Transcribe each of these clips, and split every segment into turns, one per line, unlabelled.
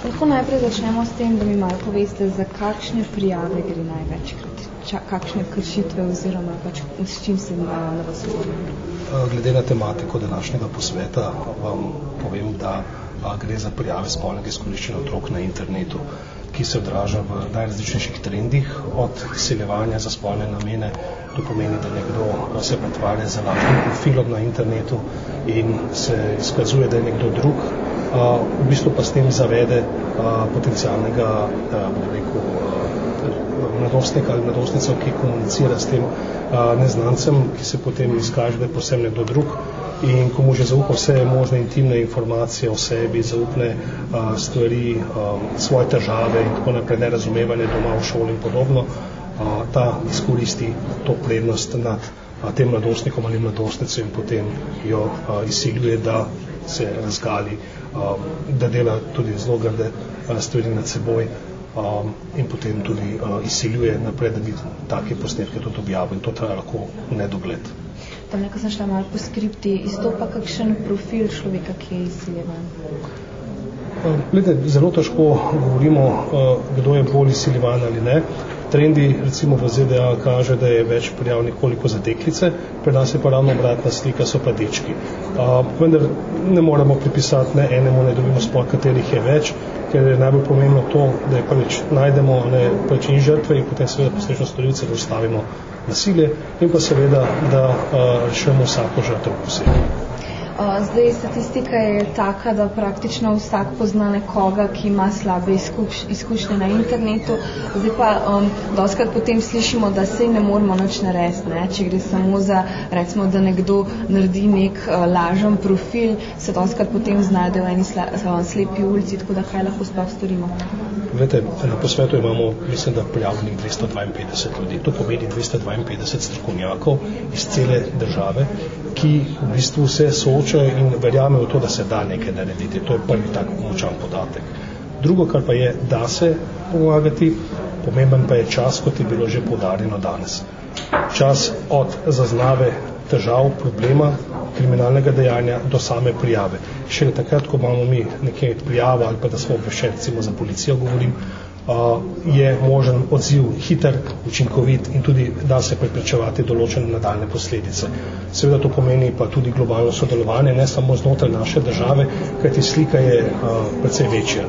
Lahko najprej začnemo s tem, da mi malo poveste, za kakšne prijave gre največkrat, kakšne kršitve oziroma pač s čim se na vas obrne.
Glede na tematiko današnjega posveta vam povem, da gre za prijave spolnega izkoriščanja otrok na internetu, ki se odraža v najrazličnejših trendih, od izsiljevanja za spolne namene, to pomeni, da nekdo se pretvarja za lažnim profilom na internetu in se izkazuje, da je nekdo drug, v bistvu pa s tem zavede potencialnega mladostnika ali mladostnico, ki komunicira s tem neznancem, ki se potem izkaže, da je posebno nekdo drug in komu že zaupa vse možne intimne informacije o sebi, zaupne stvari, svoje težave in tako naprej, nerazumevanje doma v šoli in podobno, ta izkoristi to prednost nad tem mladostnikom ali mladostnico in potem jo izsiljuje, da se razgali, da dela tudi zelo grde stvari nad seboj in potem tudi izsiljuje naprej, da bi take posnetke tudi objavil in to traja lahko v nedogled.
Tam nekaj sem šla malo po skripti, izstopa kakšen profil človeka, ki je izsiljevan?
Zelo težko govorimo, kdo je bolj izsiljevan ali ne. Trendi recimo v ZDA kaže, da je več prijav nekoliko za deklice, pri nas je pa ravno obratna slika, so pa dečki. Vendar ne moramo pripisati ne enemu, ne drugemu spol, katerih je več, ker je najbolj pomembno to, da je prvič najdemo in žrtve in potem seveda posledično storilce, da ustavimo nasilje in pa seveda, da rešujemo vsako žrtev posebej.
Zdaj, statistika je taka, da praktično vsak pozna nekoga, ki ima slabe izkušnje na internetu. Zdaj pa dostikrat potem slišimo, da se ne moramo nič narediti, ne? Če gre samo za, recimo, da nekdo naredi nek lažen profil, se dostikrat potem znajde v eni slepi ulici, tako da kaj lahko sploh storimo?
Glede, na posvetu imamo, mislim, da prijavljenih 252 ljudi. To pomeni 252 strokovnjakov iz cele države, ki v bistvu se soočajo in verjamejo v to, da se da nekaj narediti. To je prvi tak močan podatek. Drugo, kar pa je, da se pomagati, pomemben pa je čas, kot je bilo že poudarjeno danes. Čas od zaznave težav, problema, kriminalnega dejanja do same prijave. Šele takrat, ko imamo mi nekaj prijava ali pa da smo obveščeni, recimo za policijo govorim, je možen odziv hiter, učinkovit in tudi da se preprečevati določene nadaljne posledice. Seveda to pomeni pa tudi globalno sodelovanje, ne samo znotraj naše države, kajti slika je precej večja.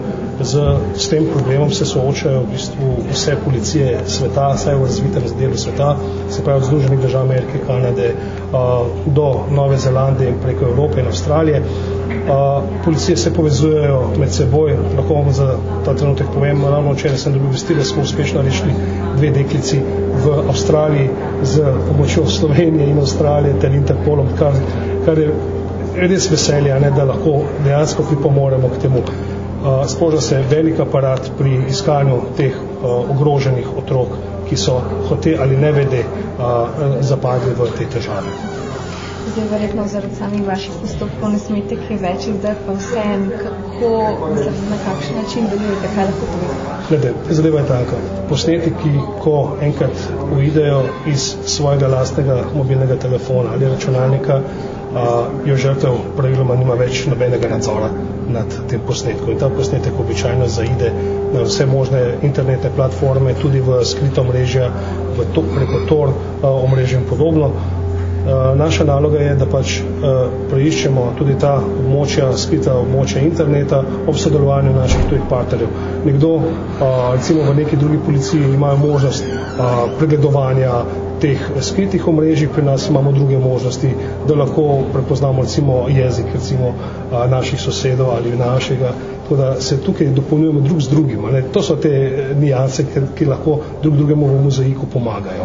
S tem problemom se soočajo v bistvu vse policije sveta, vsaj v razvitem delu sveta, se pravi od Združenih držav Amerike, Kanade do Nove Zelandije in preko Evrope in Avstralije. Policije se povezujejo med seboj, lahko vam za ta trenutek povem, ravno včeraj sem dobil vesti, da smo uspešno rešili 2 deklici v Avstraliji z pomočjo Slovenije in Avstralije ter Interpolom, kar je res veselje, da lahko dejansko pripomoremo k temu. Sproža se velik aparat pri iskanju teh ogroženih otrok, ki so hote ali nevede zapadli v te težave.
Zdaj, verjetno zaradi samih vaših postopkov ne smete kaj več, zdaj pa vseeno, kako, na kakšen način delujete, kaj lahko poveste?
Zadeva je taka. Posnetki, ko enkrat uidejo iz svojega lastnega mobilnega telefona ali računalnika, jo žrtev praviloma nima več nobenega nadzora nad tem posnetkom. In ta posnetek običajno zaide na vse možne internetne platforme, tudi v skrito omrežja, preko Tor omrežja in podobno. Naša naloga je, da pač preiščemo tudi ta območja, skrita območja interneta ob sodelovanju naših tujih partnerjev. Nekdo, recimo v neki drugi policiji, imajo možnost pregledovanja teh skritih omrežij, pri nas imamo druge možnosti, da lahko prepoznamo recimo jezik naših sosedov ali našega, tako da se tukaj dopolnjujemo drug z drugim. To so te nianse, ki lahko drug drugemu v mozaiku pomagajo.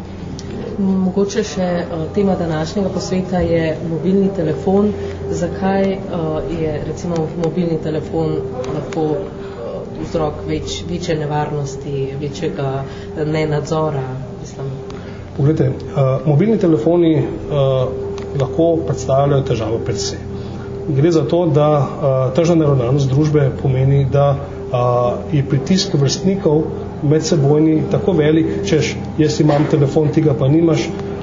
Mogoče še tema današnjega posveta je mobilni telefon. Zakaj je recimo mobilni telefon lahko vzrok večje nevarnosti, večjega nenadzora?
Poglejte, mobilni telefoni lahko predstavljajo težavo per se. Gre za to, da tržna naravnanost družbe pomeni, da je pritisk vrstnikov medsebojni tako velik, češ jaz imam telefon, ti ga pa nimaš,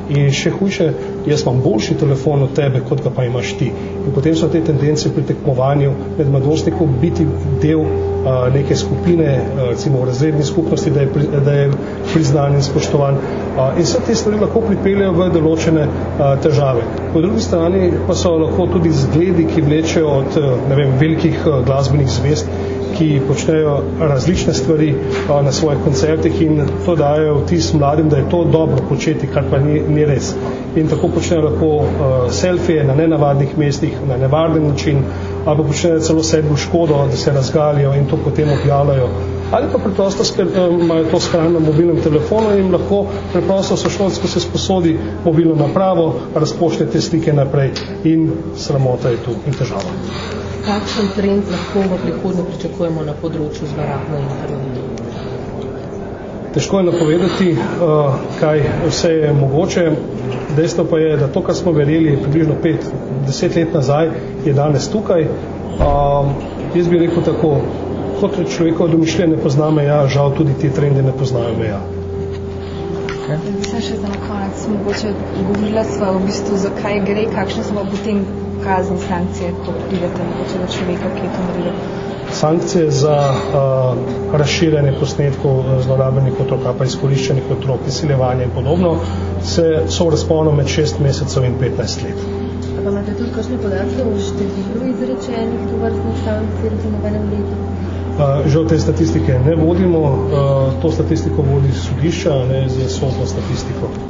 In še hujše, jaz imam boljši telefon od tebe, kot ga pa imaš ti. In potem so te tendence pri tekmovanju med mladostnikov biti del neke skupine, recimo v razredni skupnosti, da je priznan in spoštovan. In vse te stvari lahko pripeljejo v določene težave. Po drugi strani pa so lahko tudi zgledi, ki vlečejo od velikih glasbenih zvezd, ki počnejo različne stvari na svojih koncertih in to dajo vtis mladim, da je to dobro početi, kar pa ni res. In tako počnejo lahko selfije na nenavadnih mestih, na nevaren način, ali pa počnejo celo sebi v škodo, da se razgalijo in to potem objavljajo. Ali pa preprosto imajo to shranjeno na mobilnem telefonu in lahko preprosto sošolsko se sposodi mobilno napravo, razpošlje te slike naprej in sramota je tu in težava.
Kakšen trend lahko v prihodnje pričakujemo na področju zlorab na internetu?
Težko je napovedati, kaj vse je mogoče. Dejstvo pa je, da to, kar smo verjeli približno 5-10 let nazaj, je danes tukaj. Jaz bi rekel tako, kot človekova domišljija ne pozna meja, žal tudi ti trendi ne poznajo meja.
Mislim še za na konec, mogoče govorila sva v bistvu, zakaj gre, kakšne so pa potem kazni, sankcije, ko pridete mogoče do človeka, ki je to naredil.
Sankcije za razširjanje posnetkov zlorabljenih otrok, pa izkoriščenih otrok, izsiljevanje in podobno, so v razponu med 6 mesecev in 15 let.
A pa imate tudi kakšne podatke o številu izrečenih tovrstnih sankcij v enem letu?
Žal te statistike ne vodimo, to statistiko vodi sodišča, ne z sodno statistiko.